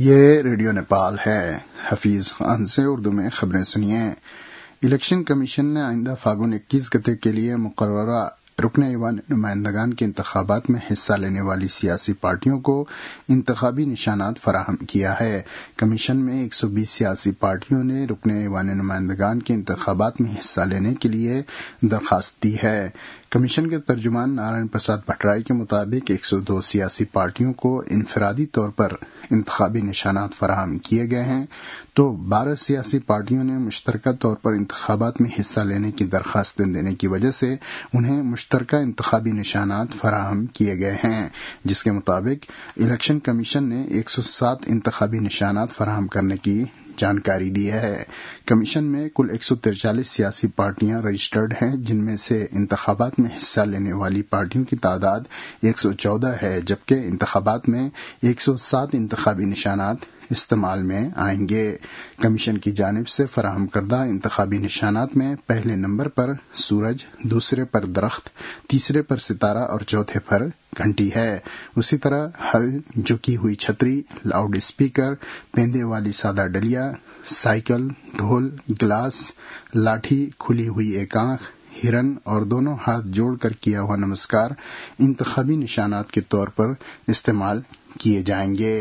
یہ ریڈیو نیپال ہے۔ حفیظ خان سے اردو میں خبریں سنیے۔ الیکشن کمیشن نے آئندہ فاگن 21 گتے کے لیے مقررہ رکن ایوان نمائندگان کے انتخابات میں حصہ لینے والی سیاسی پارٹیوں کو انتخابی نشانات فراہم کیا ہے۔ کمیشن میں 120 سیاسی پارٹیوں نے رکن ایوان نمائندگان کے انتخابات میں حصہ لینے کے لیے درخواست دی ہے۔ کمیشن کے ترجمان نارائن پرساد بھٹرائی کے مطابق 102 سیاسی پارٹیوں کو انفرادی طور پر انتخابی نشانات فراہم کیے گئے ہیں، تو 12 سیاسی پارٹیوں نے مشترکہ طور پر انتخابات میں حصہ لینے کی درخواستیں دینے کی وجہ سے انہیں مشترکہ انتخابی نشانات فراہم کیے گئے ہیں، جس کے مطابق الیکشن کمیشن نے 107 انتخابی نشانات فراہم کرنے کی جانکاری دی ہے۔ کمیشن میں کل 143 سیاسی پارٹیاں رجسٹرڈ ہیں، جن میں سے انتخابات میں حصہ لینے والی پارٹیوں کی تعداد 114 ہے، جبکہ انتخابات میں 107 انتخابی نشانات استعمال میں آئیں گے۔ کمیشن کی جانب سے فراہم کردہ انتخابی نشانات میں پہلے نمبر پر سورج، دوسرے پر درخت، تیسرے پر ستارہ اور چوتھے پر گھنٹی ہے۔ اسی طرح ہل، جھکی ہوئی چھتری، لاؤڈ اسپیکر، پیندے والی سادہ ڈلیا، سائیکل، ڈھول، گلاس، لاٹھی، کھلی ہوئی ایک آنکھ، ہرن اور دونوں ہاتھ جوڑ کر کیا ہوا نمسکار انتخابی نشانات کے طور پر استعمال کیے جائیں گے۔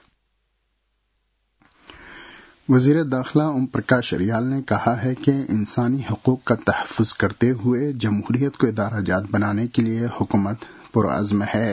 وزیر داخلہ اوم پرکاش اریال نے کہا ہے کہ انسانی حقوق کا تحفظ کرتے ہوئے جمہوریت کو ادارہ جات بنانے کے لیے حکومت پرعزم ہے۔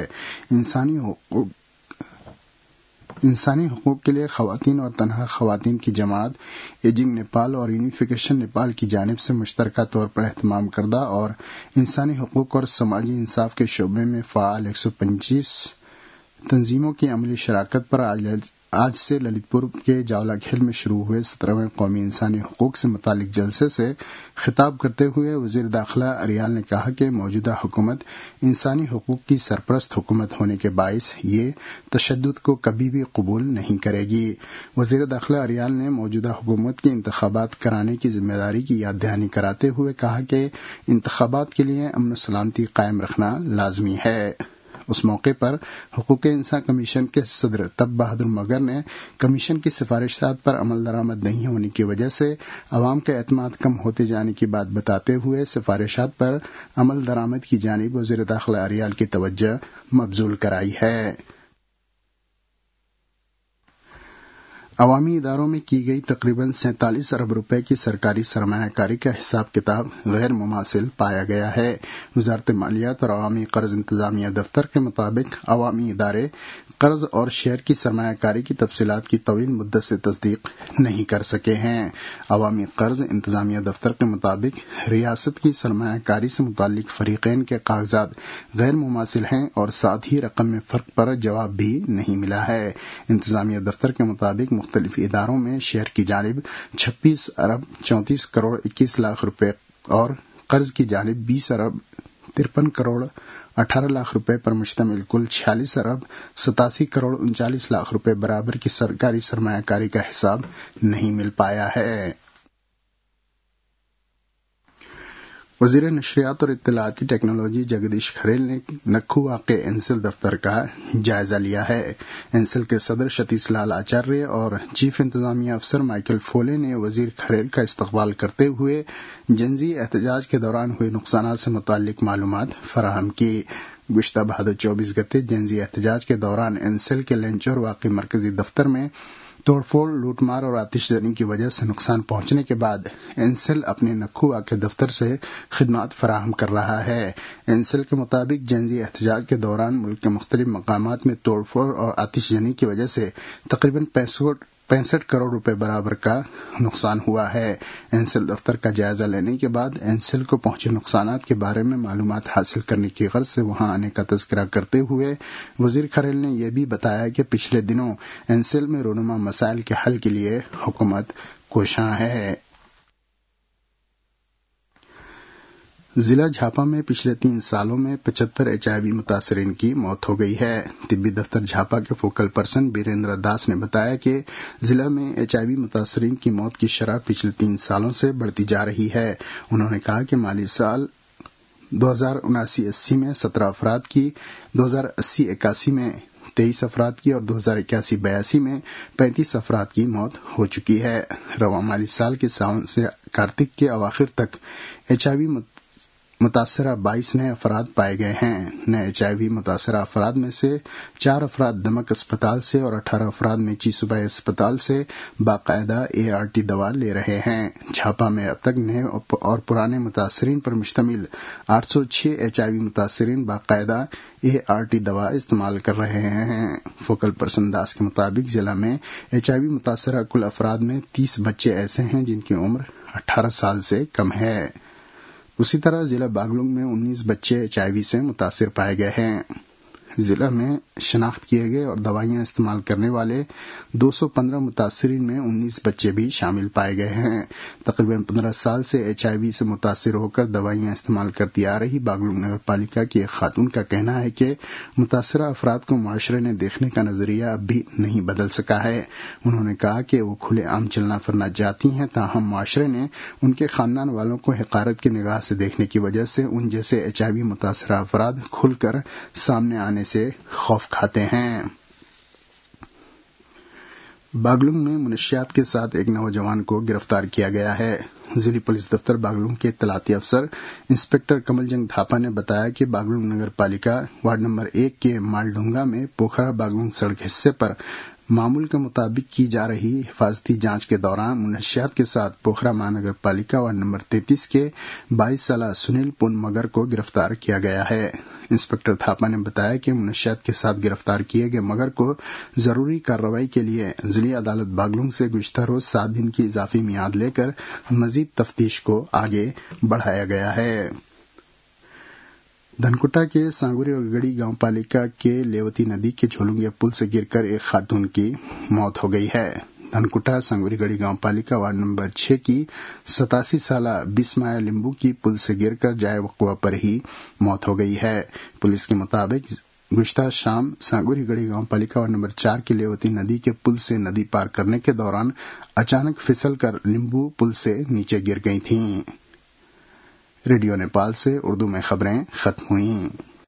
انسانی حقوق کے لیے خواتین اور تنہا خواتین کی جماعت ایجنگ نیپال اور یونیفیکیشن نیپال کی جانب سے مشترکہ طور پر اہتمام کردہ اور انسانی حقوق اور سماجی انصاف کے شعبے میں فعال 125 تنظیموں کی عملی شراکت پر آج سے للت پور کے جاولا کھیل میں شروع ہوئے 17ویں قومی انسانی حقوق سے متعلق جلسے سے خطاب کرتے ہوئے وزیر داخلہ اریال نے کہا کہ موجودہ حکومت انسانی حقوق کی سرپرست حکومت ہونے کے باعث یہ تشدد کو کبھی بھی قبول نہیں کرے گی۔ وزیر داخلہ اریال نے موجودہ حکومت کے انتخابات کرانے کی ذمہ داری کی یاد دہانی کراتے ہوئے کہا کہ انتخابات کے لیے امن و سلامتی قائم رکھنا لازمی ہے۔ اس موقع پر حقوق انسان کمیشن کے صدر تب بہادر مگر نے کمیشن کی سفارشات پر عمل درآمد نہیں ہونے کی وجہ سے عوام کا اعتماد کم ہوتے جانے کی بات بتاتے ہوئے سفارشات پر عمل درآمد کی جانب وزیر داخلہ اریال کی توجہ مبذول کرائی ہے۔ عوامی اداروں میں کی گئی تقریباً 47 ارب روپے کی سرکاری سرمایہ کاری کا حساب کتاب غیر مماثل پایا گیا ہے۔ وزارت مالیات اور عوامی قرض انتظامیہ دفتر کے مطابق عوامی ادارے قرض اور شیئر کی سرمایہ کاری کی تفصیلات کی طویل مدت سے تصدیق نہیں کر سکے ہیں۔ عوامی قرض انتظامیہ دفتر کے مطابق ریاست کی سرمایہ کاری سے متعلق فریقین کے کاغذات غیر مماثل ہیں اور ساتھ ہی رقم میں فرق پر جواب بھی نہیں ملا ہے۔ انتظامیہ دفتر کے مطابق مختلف اداروں میں شیئر کی جانب 26 ارب 34 کروڑ 21 لاکھ روپے اور قرض کی جانب 20 ارب 53 کروڑ 18 لاکھ روپے پر مشتمل کل 46 ارب 87 کروڑ 39 لاکھ روپے برابر کی سرکاری سرمایہ کاری کا حساب نہیں مل پایا ہے۔ وزیر نشریات اور اطلاعاتی ٹیکنالوجی جگدیش کھریل نے نکھو واقع اینسل دفتر کا جائزہ لیا ہے۔ اینسل کے صدر ستیش لال آچاریہ اور چیف انتظامیہ افسر مائیکل فولے نے وزیر کھریل کا استقبال کرتے ہوئے جنزی احتجاج کے دوران ہوئے نقصانات سے متعلق معلومات فراہم کی۔ گزشتہ بھادر 24 گتے جنزی احتجاج کے دوران اینسل کے لینچور واقع مرکزی دفتر میں توڑ پھوڑ، لوٹ مار اور آتش زنی کی وجہ سے نقصان پہنچنے کے بعد اینسل اپنے نکھو واقع دفتر سے خدمات فراہم کر رہا ہے۔ اینسل کے مطابق جنزی احتجاج کے دوران ملک کے مختلف مقامات میں توڑ پھوڑ اور آتش زنی کی وجہ سے تقریباً 65 کروڑ روپے برابر کا نقصان ہوا ہے۔ اینسل دفتر کا جائزہ لینے کے بعد اینسل کو پہنچے نقصانات کے بارے میں معلومات حاصل کرنے کی غرض سے وہاں آنے کا تذکرہ کرتے ہوئے وزیر کھریل نے یہ بھی بتایا کہ پچھلے دنوں اینسل میں رونما مسائل کے حل کے لیے حکومت کوشاں ہے۔ ضلع جھاپا میں پچھلے 3 سالوں میں 75 HIV متاثرین کی موت ہو گئی ہے۔ طبی دفتر جھاپا کے فوکل پرسن بیریندر داس نے بتایا کہ ضلع میں HIV متاثرین کی موت کی شرح پچھلے 3 سالوں سے بڑھتی جا رہی ہے۔ انہوں نے کہا کہ مالی سال 2079-80 میں 17 افراد کی، 2080-81 میں 23 افراد کی اور 2081-82 میں 35 افراد کی موت ہو چکی ہے۔ رواں مالی سال کے ساون سے کارتک کے اواخر تک HIV متاثرہ 22 نئے افراد پائے گئے ہیں۔ نئے HIV متاثرہ افراد میں سے 4 افراد دمک اسپتال سے اور 18 افراد میچی صوبائی اسپتال سے باقاعدہ ART دوا لے رہے ہیں۔ جھاپا میں اب تک نئے اور پرانے متاثرین پر مشتمل 806 HIV متاثرین باقاعدہ ART دوا استعمال کر رہے ہیں۔ فوکل پرسن داس کے مطابق ضلع میں HIV متاثرہ کل افراد میں 30 بچے ایسے ہیں جن کی عمر 18 سال سے کم ہے۔ اسی طرح ضلع باگلنگ میں 19 بچے HIV سے متاثر پائے گئے ہیں۔ ضلع میں شناخت کیے گئے اور دوائیاں استعمال کرنے والے 215 متاثرین میں 19 بچے بھی شامل پائے گئے ہیں۔ تقریباً 15 سال سے HIV سے متاثر ہو کر دوائیاں استعمال کرتی آ رہی باگلنگ نگر پالیکا کی ایک خاتون کا کہنا ہے کہ متاثرہ افراد کو معاشرے نے دیکھنے کا نظریہ اب بھی نہیں بدل سکا ہے۔ انہوں نے کہا کہ وہ کھلے عام چلنا پھرنا جاتی ہیں، تاہم معاشرے نے ان کے خاندان والوں کو حقارت کی نگاہ سے دیکھنے کی وجہ سے ان جیسے HIV متاثرہ افراد کھل کر سامنے آنے سے خوف کھاتے ہیں۔ باگلنگ میں منشیات کے ساتھ ایک نوجوان کو گرفتار کیا گیا ہے۔ ضلعی پولیس دفتر باگلنگ کے اطلاعاتی افسر انسپکٹر کمل جنگ تھاپا نے بتایا کہ باگلنگ نگر پالیکا وارڈ نمبر 1 کے مالڈونگا میں پوکھرا باگلنگ سڑک حصے پر معمول کے مطابق کی جا رہی حفاظتی جانچ کے دوران منشیات کے ساتھ پوکھرا مہانگر پالیکا وارڈ نمبر 33 کے 22 سالہ سنیل پون مگر کو گرفتار کیا گیا ہے۔ انسپکٹر تھاپا نے بتایا کہ منشیات کے ساتھ گرفتار کیے گئے مگر کو ضروری کارروائی کے لیے ضلعی عدالت باگلنگ سے گزشتہ روز 7 دن کی اضافی میعاد لے کر مزید تفتیش کو آگے بڑھایا گیا ہے۔ دھنکٹا کے سانگوری گڑی گاؤں پالیکا کے لیوتی ندی کے جھولنگے پل سے گر کر ایک خاتون کی موت ہو گئی ہے۔ دھنکٹا سانگوری گڑی گاؤں پالیکا وارڈ نمبر 6 کی 87 سالہ بسمایا لمبو کی پل سے گر کر جائے وقوع پر ہی موت ہو گئی ہے۔ پولیس کے مطابق گزشتہ شام سانگوری گڑی گاؤں پالیکا وارڈ نمبر 4 کے لیوتی ندی کے پل سے ندی پار کرنے کے دوران اچانک پھسل کر لمبو پل سے نیچے گر گئی تھیں۔ ریڈیو نیپال سے اردو میں خبریں ختم ہوئیں۔